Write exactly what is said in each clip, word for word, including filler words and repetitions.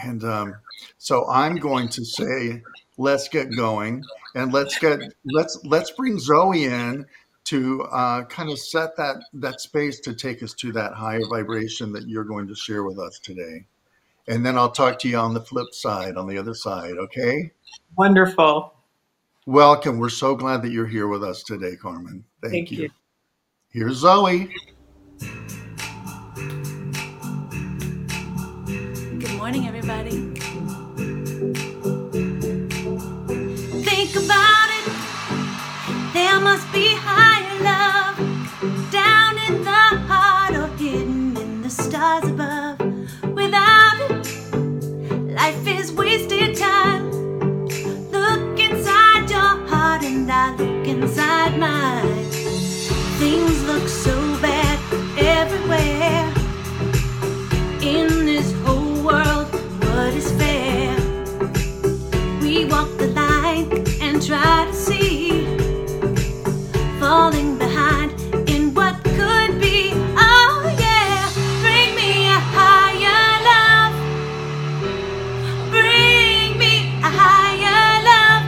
And um, so I'm going to say, let's get going, and let's get let's let's bring Zoe in to uh, kind of set that that space to take us to that higher vibration that you're going to share with us today. And then I'll talk to you on the flip side, on the other side. Okay. Wonderful. Welcome. We're so glad that you're here with us today, Carmen. Thank Thank you. you. Here's Zoe. Good morning, everybody. Think about it. There must be higher love down in the heart or hidden in the stars above. Without it, life is wasted time. Look inside your heart and I look inside mine. Things look so bad everywhere. In this whole world, what is fair? We walk the line and try to see, falling behind in what could be. Oh yeah, bring me a higher love. Bring me a higher love.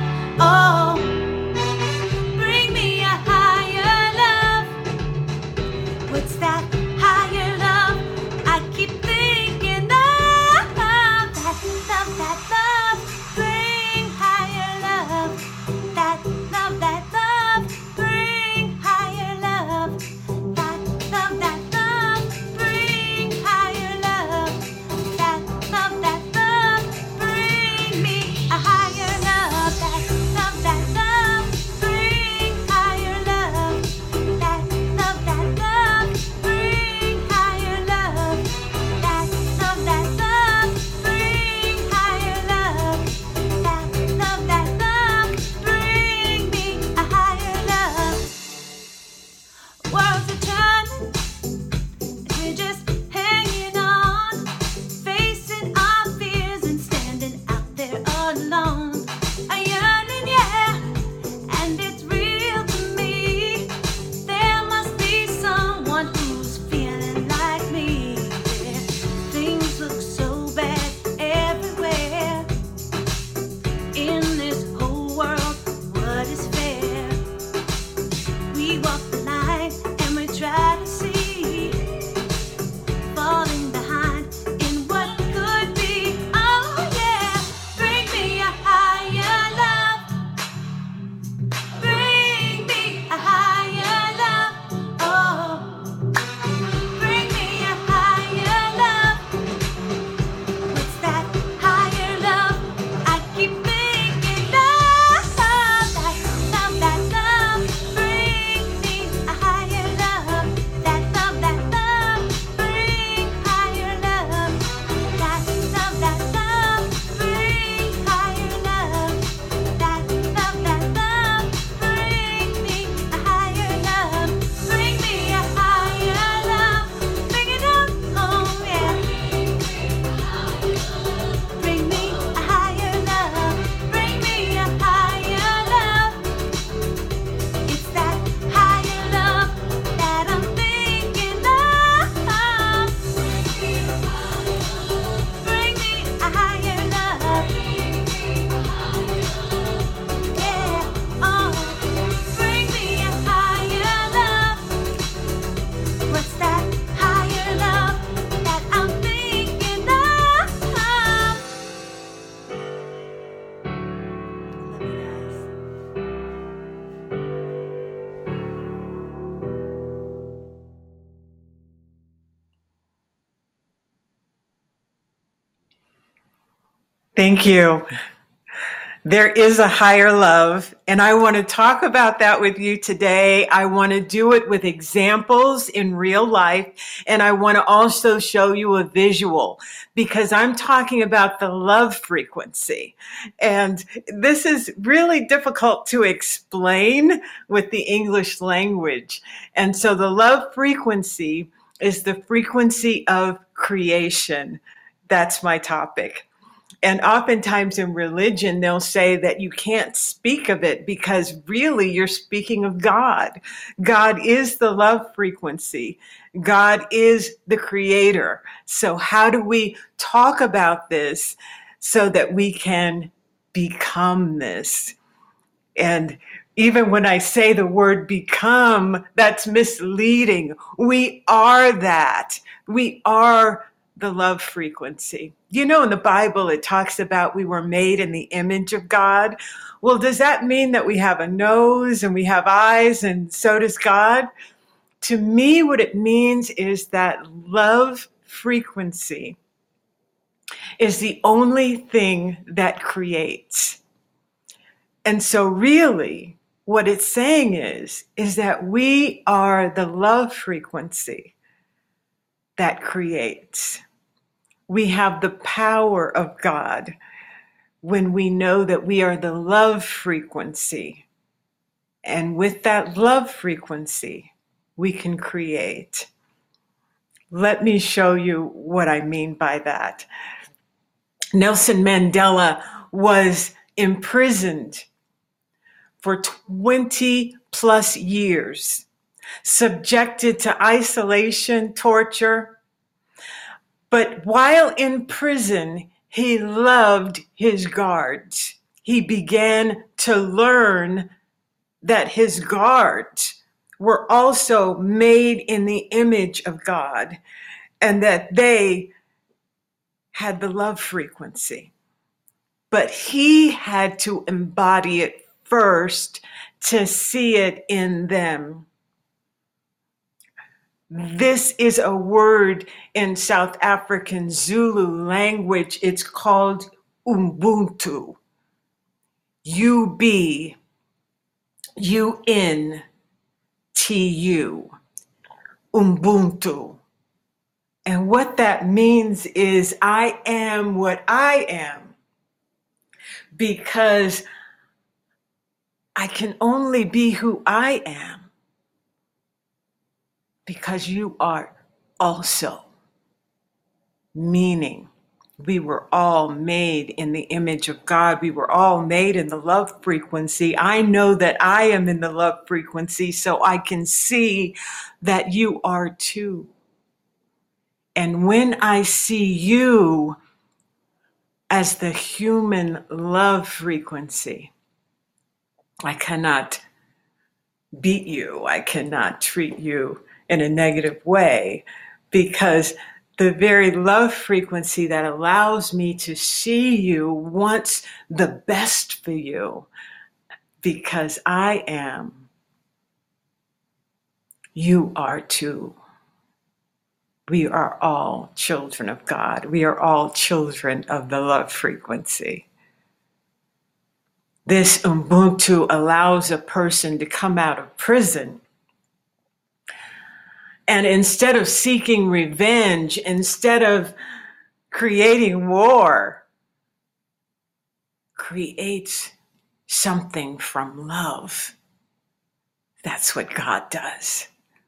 Oh, bring me a higher love. What's that higher love? I keep thinking of that love, that love. Bring higher love. That love, that love. Bring higher love. That love, that love. Bring higher love. That love, that love. Bring me a higher love. That love, that love. Bring higher love. That love, that love. Bring higher love. That love, that love. Bring higher love. That love, that love. Bring me a higher love. Worlds are turning, and we're just hanging on, facing our fears and standing out there alone. A yearning, yeah, and it's real to me. There must be someone who's feeling like me. Yeah. Things look so bad everywhere. In this whole world, what is fair? We walk the line and we try to see, falling behind in what could be. Oh yeah, bring me a higher love. Bring me a higher love. Oh, bring me a higher love. What's that higher love? I keep thinking of that love, that love. Bring me a higher love. That love, that love. Bring higher love. That love, that love. Bring higher love. That love, that love. Bring me a higher love. Bring me a higher love. Bring it up, oh yeah. Bring me a higher love. Bring me a higher love. It's that higher love that I'm thinking of. Bring me a higher love. Yeah, oh, bring me a higher love. What's that higher love that I'm thinking of? Love you guys. Thank you. There is a higher love, and I want to talk about that with you today. I want to do it with examples in real life, and I want to also show you a visual because I'm talking about the love frequency. And this is really difficult to explain with the English language. And so the love frequency is the frequency of creation. That's my topic. And oftentimes in religion, they'll say that you can't speak of it because really you're speaking of God. God is the love frequency. God is the creator. So how do we talk about this so that we can become this? And even when I say the word become, that's misleading. We are that. We are the love frequency. You know, in the Bible, it talks about we were made in the image of God. Well, does that mean that we have a nose and we have eyes and so does God? To me, what it means is that love frequency is the only thing that creates. And so really, what it's saying is, is that we are the love frequency that creates. We have the power of God when we know that we are the love frequency. And with that love frequency, we can create. Let me show you what I mean by that. Nelson Mandela was imprisoned for twenty plus years, subjected to isolation, torture. But while in prison, he loved his guards. He began to learn that his guards were also made in the image of God and that they had the love frequency. But he had to embody it first to see it in them. This is a word in South African Zulu language. It's called Ubuntu. U B U N T U. Ubuntu. And what that means is I am what I am because I can only be who I am because you are also. Meaning, we were all made in the image of God. We were all made in the love frequency. I know that I am in the love frequency, so I can see that you are too. And when I see you as the human love frequency, I cannot beat you. I cannot treat you in a negative way because the very love frequency that allows me to see you wants the best for you because I am. You are too. We are all children of God. We are all children of the love frequency. This Ubuntu allows a person to come out of prison. And instead of seeking revenge, instead of creating war, creates something from love. That's what God does.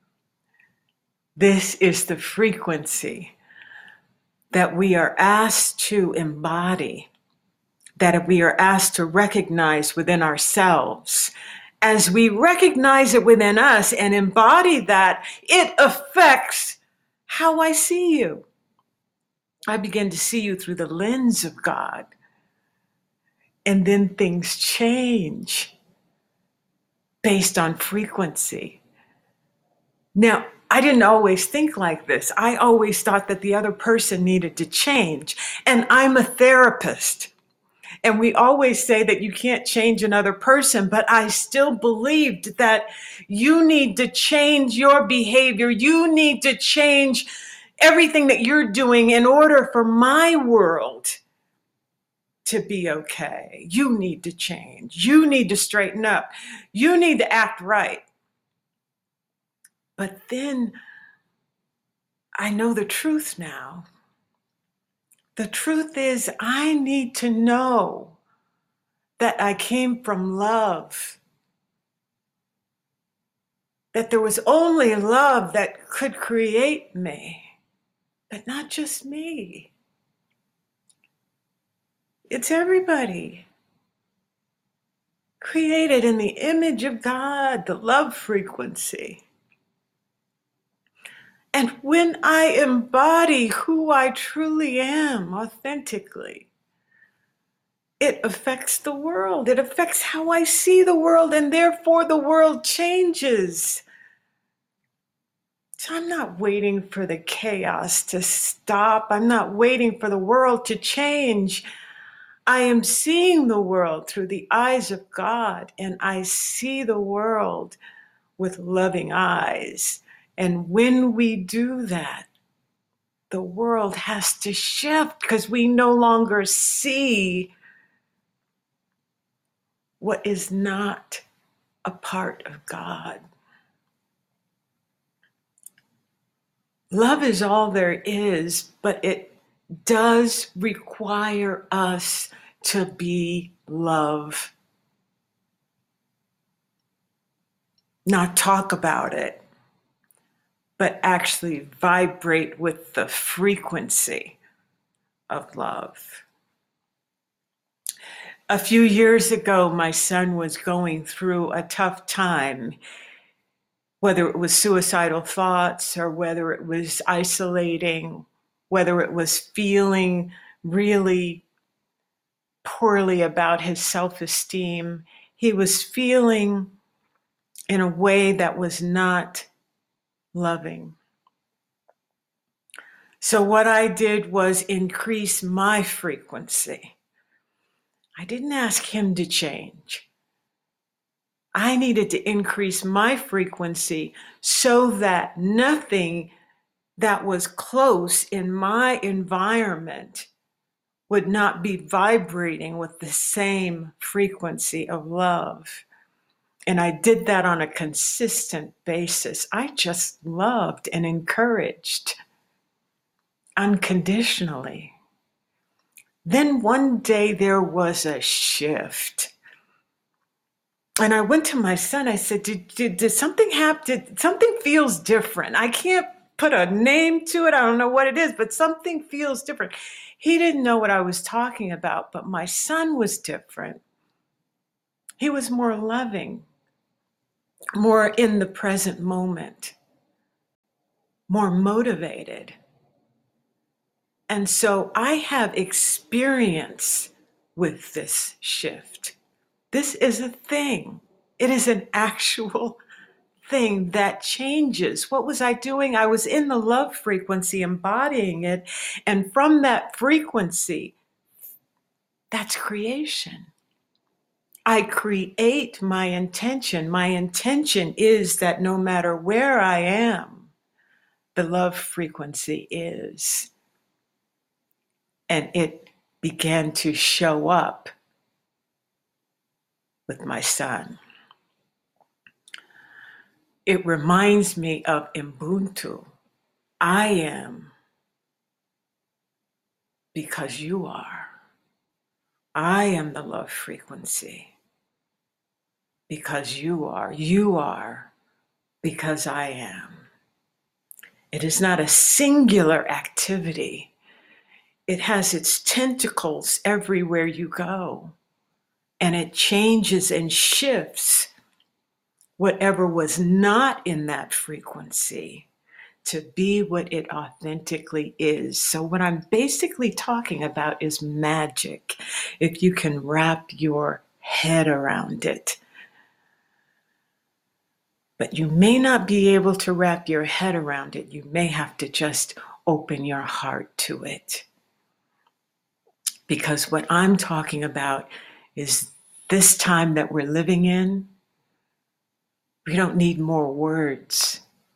This is the frequency that we are asked to embody, that we are asked to recognize within ourselves. As we recognize it within us and embody that, it affects how I see you. I begin to see you through the lens of God. And then things change based on frequency. Now, I didn't always think like this. I always thought that the other person needed to change. And I'm a therapist. And we always say that you can't change another person, but I still believed that you need to change your behavior. You need to change everything that you're doing in order for my world to be okay. You need to change. You need to straighten up. You need to act right. But then I know the truth now. The truth is, I need to know that I came from love. That there was only love that could create me, but not just me. It's everybody. Created in the image of God, the love frequency. And when I embody who I truly am authentically, it affects the world. It affects how I see the world, and therefore the world changes. So I'm not waiting for the chaos to stop. I'm not waiting for the world to change. I am seeing the world through the eyes of God, and I see the world with loving eyes. And when we do that, the world has to shift because we no longer see what is not a part of God. Love is all there is, but it does require us to be love. Not talk about it, but actually vibrate with the frequency of love. A few years ago, my son was going through a tough time, whether it was suicidal thoughts or whether it was isolating, whether it was feeling really poorly about his self-esteem. He was feeling in a way that was not loving. So what I did was increase my frequency. I didn't ask him to change. I needed to increase my frequency so that nothing that was close in my environment would not be vibrating with the same frequency of love. And I did that on a consistent basis. I just loved and encouraged unconditionally. Then one day there was a shift. And I went to my son, I said, did, did, did something happen? Did, something feels different. I can't put a name to it. I don't know what it is, but something feels different. He didn't know what I was talking about, but my son was different. He was more loving, more in the present moment, more motivated. And so I have experience with this shift. This is a thing. It is an actual thing that changes. What was I doing? I was in the love frequency, embodying it. And from that frequency, that's creation. I create my intention. My intention is that no matter where I am, the love frequency is. And it began to show up with my son. It reminds me of Ubuntu. I am because you are. I am the love frequency because you are. You are because I am. It is not a singular activity. It has its tentacles everywhere you go. And it changes and shifts whatever was not in that frequency to be what it authentically is. So what I'm basically talking about is magic, if you can wrap your head around it. But you may not be able to wrap your head around it. You may have to just open your heart to it. Because what I'm talking about is this time that we're living in, we don't need more words.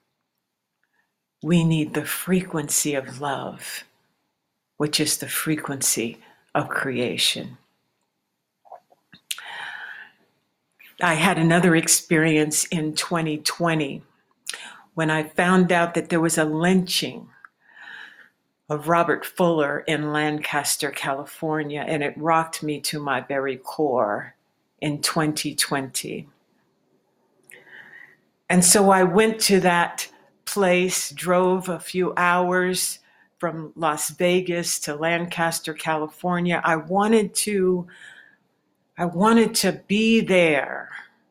We need the frequency of love, which is the frequency of creation. I had another experience in twenty twenty when I found out that there was a lynching of Robert Fuller in Lancaster, California, and it rocked me to my very core in twenty twenty. And so I went to that place, drove a few hours from Las Vegas to Lancaster, California. I wanted to, I wanted to be there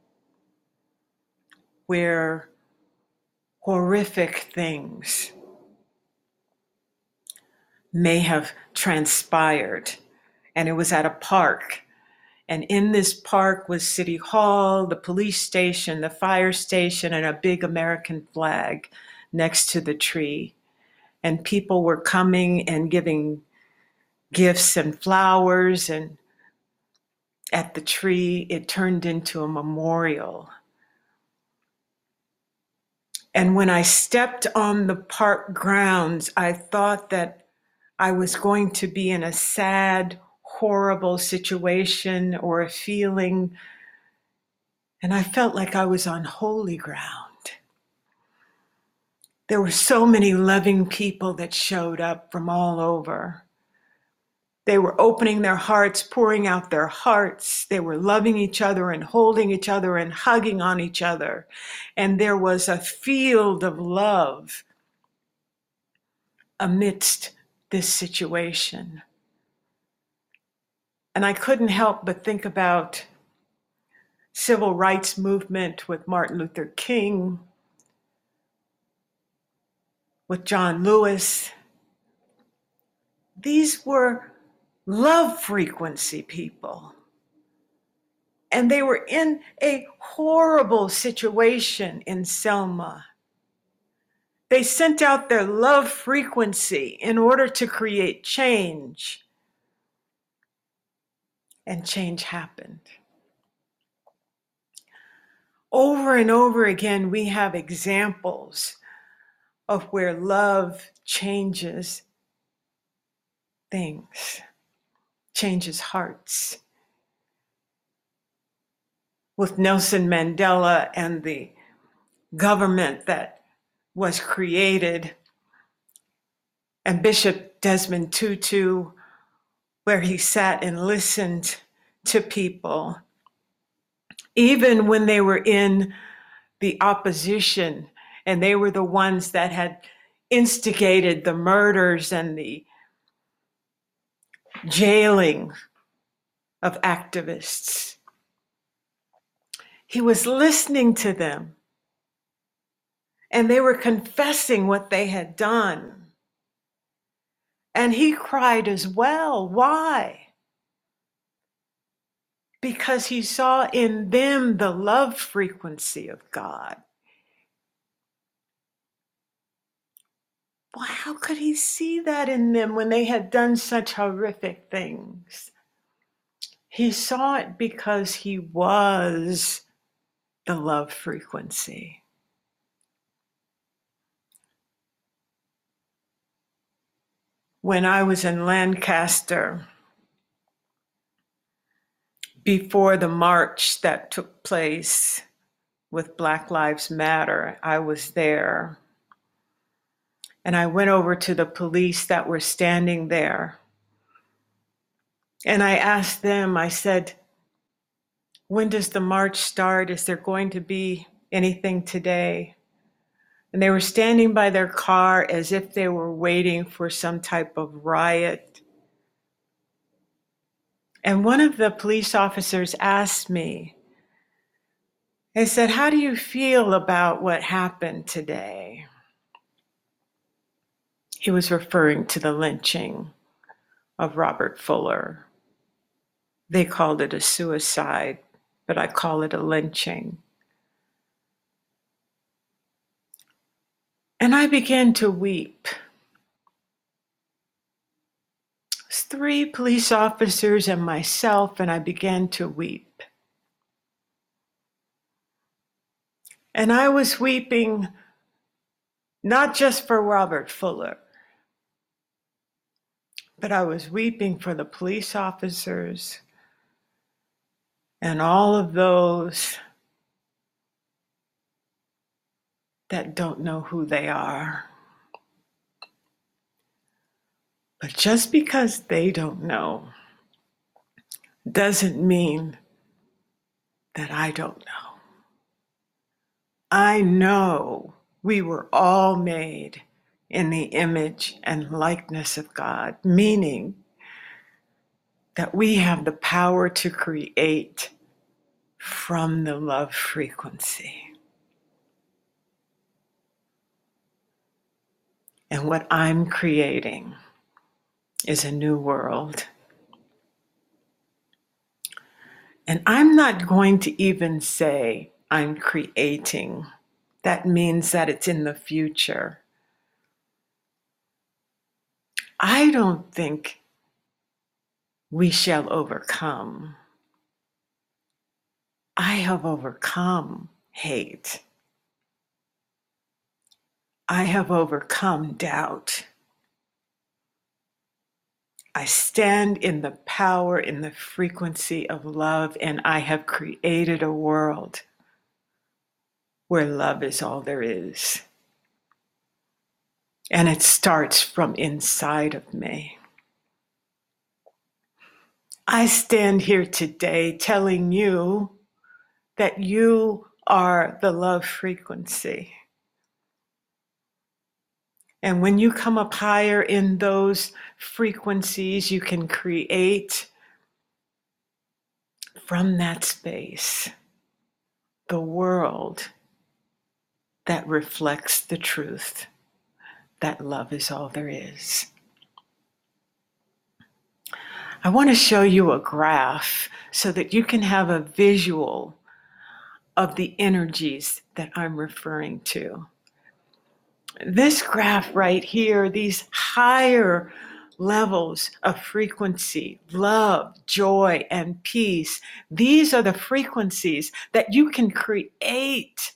where horrific things may have transpired. And it was at a park. And in this park was City Hall, the police station, the fire station, and a big American flag next to the tree. And people were coming and giving gifts and flowers. And at the tree, it turned into a memorial. And when I stepped on the park grounds, I thought that I was going to be in a sad, horrible situation or a feeling, and I felt like I was on holy ground. There were so many loving people that showed up from all over. They were opening their hearts, pouring out their hearts. They were loving each other and holding each other and hugging on each other. And there was a field of love amidst this situation. And I couldn't help but think about civil rights movement with Martin Luther King, with John Lewis. These were love frequency people. And they were in a horrible situation in Selma. They sent out their love frequency in order to create change. And change happened. Over and over again, we have examples of where love changes things, changes hearts. With Nelson Mandela and the government that was created, and Bishop Desmond Tutu, where he sat and listened to people, even when they were in the opposition and they were the ones that had instigated the murders and the jailing of activists. He was listening to them, and they were confessing what they had done. And he cried as well. Why? Because he saw in them the love frequency of God. Well, how could he see that in them when they had done such horrific things? He saw it because he was the love frequency. When I was in Lancaster, before the march that took place with Black Lives Matter, I was there. And I went over to the police that were standing there. And I asked them, I said, when does the march start? Is there going to be anything today? And they were standing by their car as if they were waiting for some type of riot. And one of the police officers asked me, they said, how do you feel about what happened today? He was referring to the lynching of Robert Fuller. They called it a suicide, but I call it a lynching. And I began to weep. It was three police officers and myself, and I began to weep. And I was weeping not just for Robert Fuller, but I was weeping for the police officers and all of those that don't know who they are. But just because they don't know doesn't mean that I don't know. I know we were all made in the image and likeness of God, meaning that we have the power to create from the love frequency. And what I'm creating is a new world. And I'm not going to even say I'm creating. That means that it's in the future. I don't think we shall overcome. I have overcome hate. I have overcome doubt. I stand in the power, in the frequency of love, and I have created a world where love is all there is. And it starts from inside of me. I stand here today telling you that you are the love frequency. And when you come up higher in those frequencies, you can create from that space the world that reflects the truth that love is all there is. I want to show you a graph so that you can have a visual of the energies that I'm referring to. This graph right here, these higher levels of frequency, love, joy, and peace, these are the frequencies that you can create.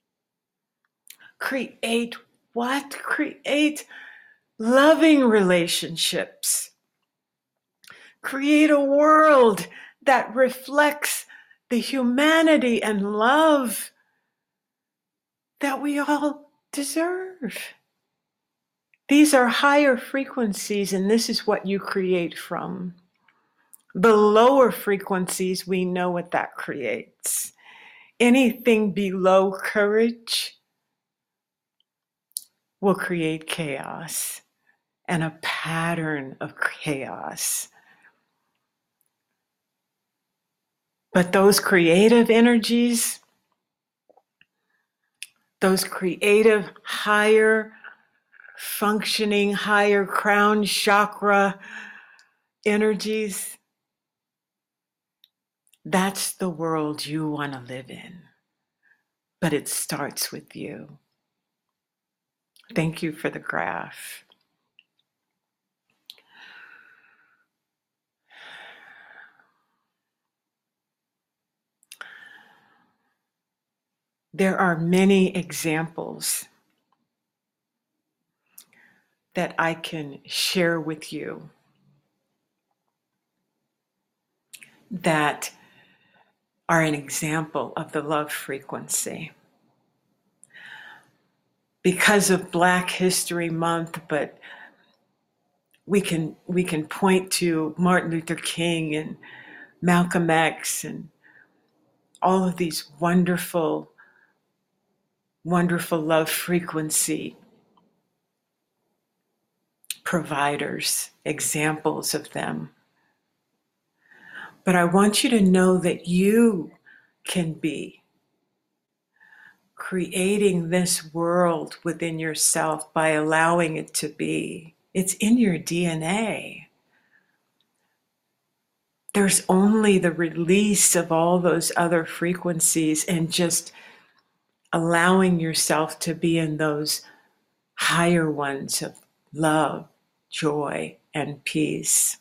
Create what? Create loving relationships. Create a world that reflects the humanity and love that we all deserve. These are higher frequencies, and this is what you create from. The lower frequencies, we know what that creates. Anything below courage will create chaos and a pattern of chaos. But those creative energies, those creative, higher functioning, higher crown chakra energies, that's the world you want to live in. But it starts with you. Thank you for the graph. There are many examples that I can share with you that are an example of the love frequency. Because of Black History Month, but we can we can point to Martin Luther King and Malcolm X and all of these wonderful, wonderful love frequency providers, examples of them. But I want you to know that you can be creating this world within yourself by allowing it to be. It's in your D N A. There's only the release of all those other frequencies and just allowing yourself to be in those higher ones of love, joy, and peace.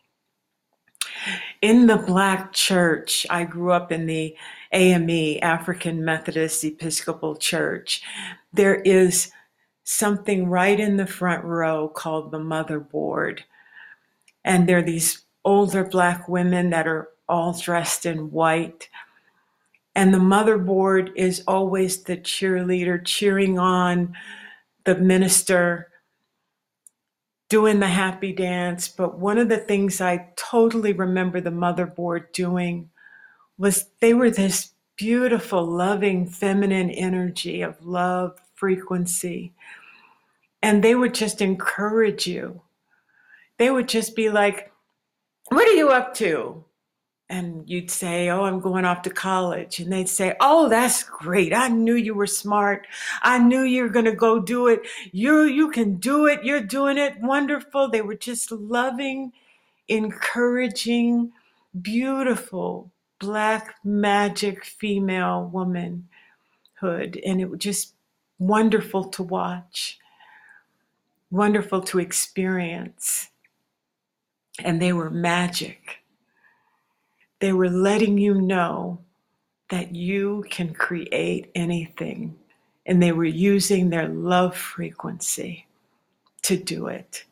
In the Black church, I grew up in the A M E, African Methodist Episcopal Church. There is something right in the front row called the motherboard. And there are these older Black women that are all dressed in white. And the motherboard is always the cheerleader cheering on the minister, doing the happy dance. But one of the things I totally remember the motherboard doing was they were this beautiful, loving, feminine energy of love, frequency. and they would just encourage you. They would just be like, what are you up to? And you'd say, oh, I'm going off to college. And they'd say, oh, that's great. I knew you were smart. I knew you were going to go do it. You, you can do it. You're doing it. Wonderful. They were just loving, encouraging, beautiful, Black magic female womanhood. And it was just wonderful to watch, wonderful to experience. And they were magic. They were letting you know that you can create anything. And they were using their love frequency to do it.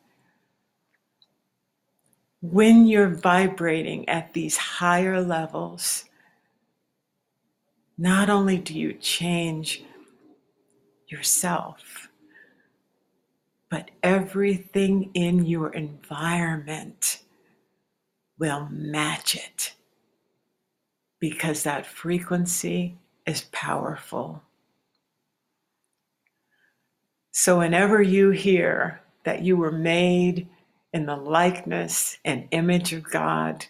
When you're vibrating at these higher levels, not only do you change yourself, but everything in your environment will match it. Because that frequency is powerful. So whenever you hear that you were made in the likeness and image of God,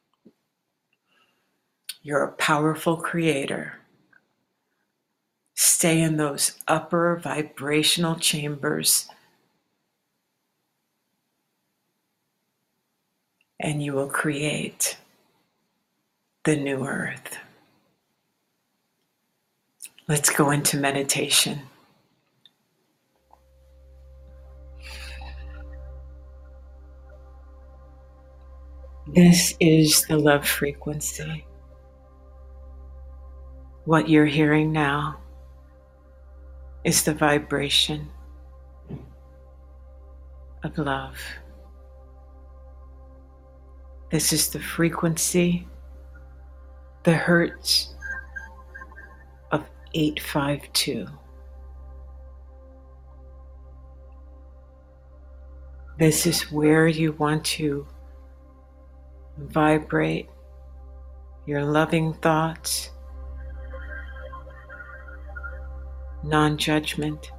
you're a powerful creator. Stay in those upper vibrational chambers, and you will create the new earth. Let's go into meditation. This is the love frequency. What you're hearing now is the vibration of love. This is the frequency, the hertz of eight five two. This is where you want to vibrate your loving thoughts, non-judgment,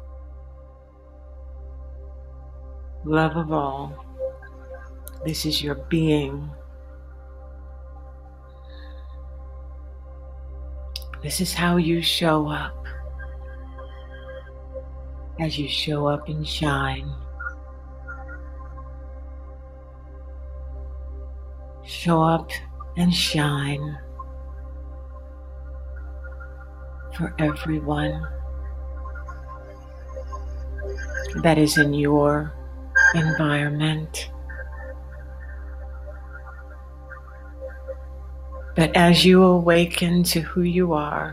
love of all. This is your being. This is how you show up. As you show up and shine. Show up and shine for everyone that is in your environment. But as you awaken to who you are,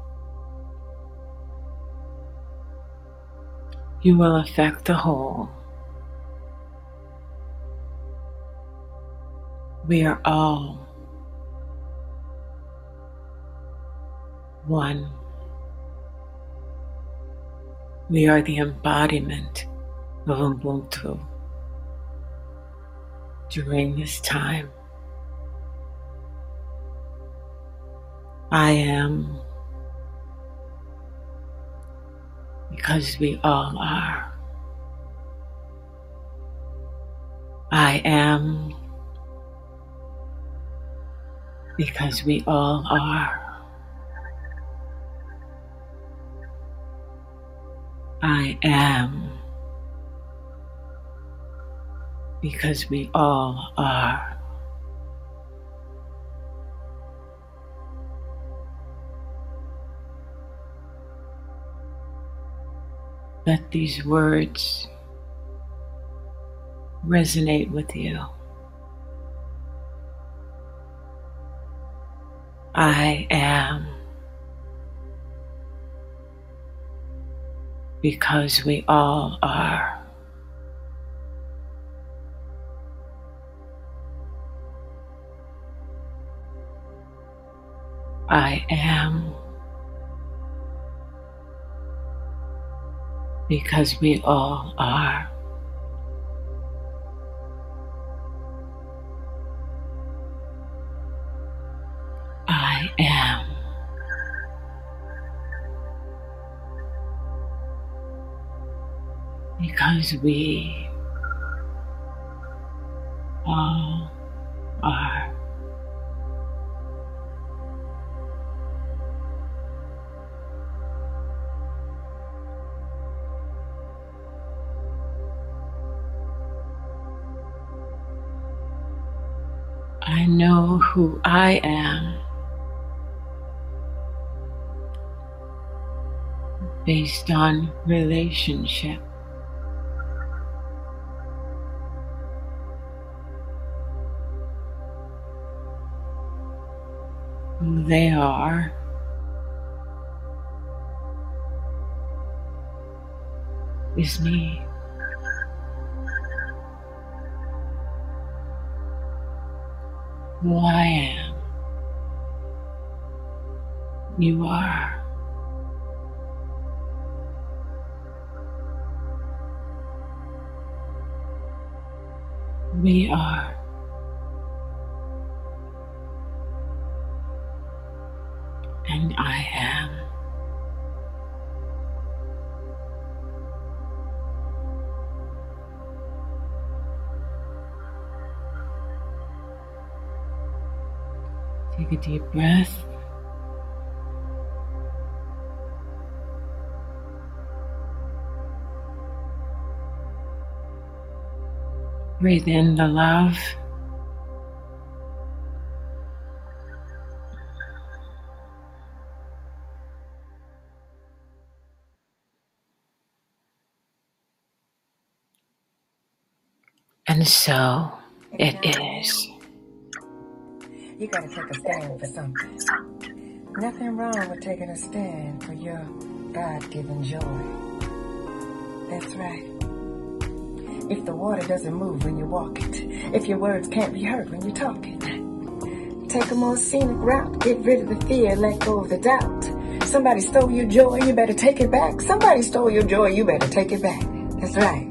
you will affect the whole. We are all one. We are the embodiment of Ubuntu during this time. I am, because we all are. I am, because we all are. I am, because we all are. Let these words resonate with you. I am, because we all are. I am, because we all are. I am, because we all are. I know who I am based on relationship. Who they are is me. Who I am, you are. We are. And I am. Take a deep breath. Breathe in the love. And so it is. You gotta take a stand for something. Nothing wrong with taking a stand for your God-given joy. That's right. If the water doesn't move when you walk it, if your words can't be heard when you talk it, take a more scenic route, get rid of the fear, let go of the doubt. Somebody stole your joy, you better take it back. Somebody stole your joy, you better take it back. That's right.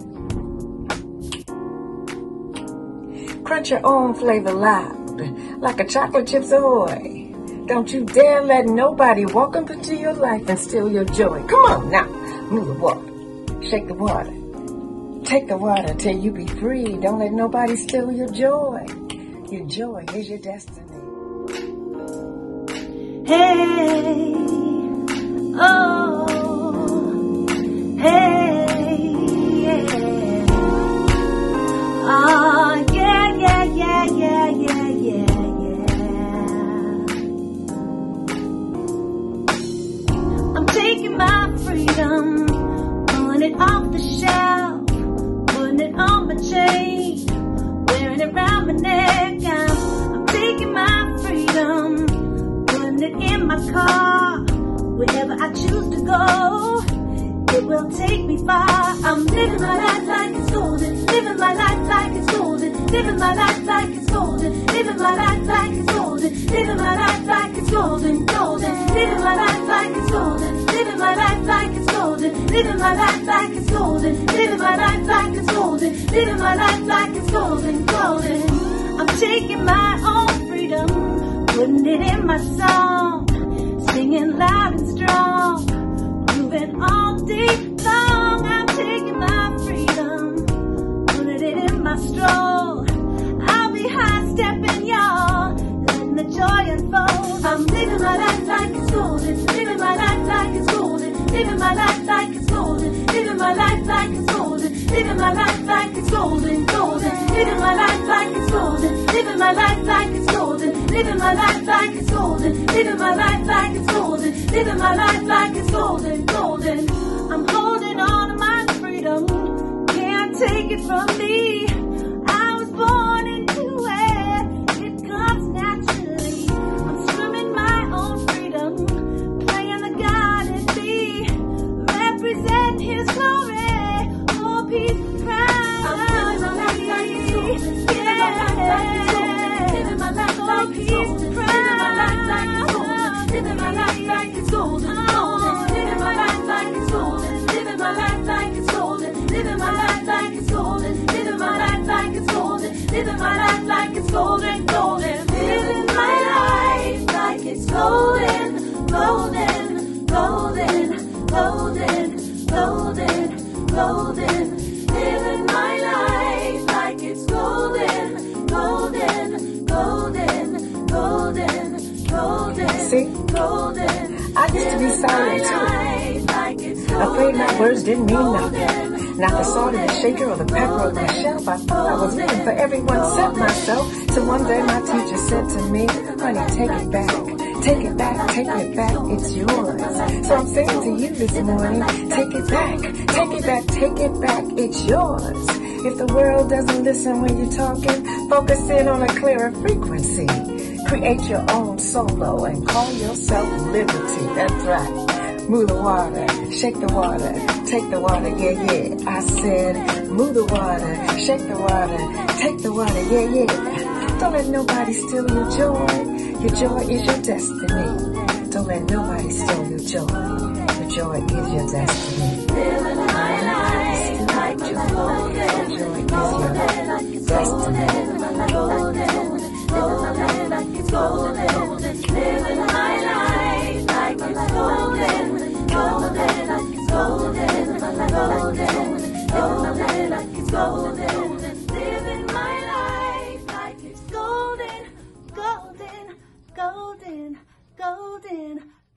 Crunch your own flavor loud, like a chocolate chips ahoy. Don't you dare let nobody walk up into your life and steal your joy. Come on now, move the water, shake the water. Take the water till you be free. Don't let nobody steal your joy. Your joy is your destiny. Hey, oh, hey, yeah. Oh, yeah, yeah, yeah, yeah, yeah, yeah, yeah. I'm taking my freedom, pulling it off the shelf, putting it on my chain, wearing it around my neck. I'm, I'm taking my freedom, putting it in my car, wherever I choose to go. It will take me far. I'm living my life like it's golden, living my life like it's golden, living my life like it's golden, living my life like it's golden, living my life like it's golden, golden, living my life like it's golden, living my life like it's golden, living my life like it's golden, living my life like it's golden, living my life like it's golden, golden. I'm taking my own freedom, putting it in my song, singing loud and strong, moving all day long. I'm taking my freedom, putting it in my stroll. I'll be high stepping, y'all, letting the joy unfold. I'm living my life like it's golden, living my life like it's golden, living my life like it's golden, living my life like it's golden, living my life like it's golden, golden, living my life like it's golden, living my life like it's golden, living my life like it's golden, living my life like it's golden, living my life like it's golden, golden. I'm holding on to my freedom, can't take it from me. I was born into it, it comes naturally. I'm swimming my own freedom, playing the God in me, represent His glory, oh peace and pride. I'm living my life like it's golden, living my life like it's golden, living my life like it's golden, living my life like it's golden, living my life like it's golden, golden, living my life like it's golden, living my life like it's golden, living my life like it's golden, living my life see, I used to be silent too. Afraid my words didn't mean nothing. Not the salt and the shaker or the pepper on my shelf. I thought I was living for everyone except myself. So one day my teacher said to me, honey, take it back. Take it back, take it back, it's yours. So I'm saying to you this morning, take it back, take it back, take it back, it's yours. If the world doesn't listen when you're talking, focus in on a clearer frequency. Create your own solo and call yourself liberty, that's right. Move the water, shake the water, take the water, yeah, yeah. I said, move the water, shake the water, take the water, yeah, yeah. Don't let nobody steal your joy. Your joy is your destiny. Don't let nobody steal your joy. Your joy is your destiny. Living my life like it's golden. Your joy is your destiny. Golden, golden, like it's golden. Living my life like it's golden. Golden, like it's golden. Golden, golden, like it's golden. Living my life like it's golden. Golden, golden, golden,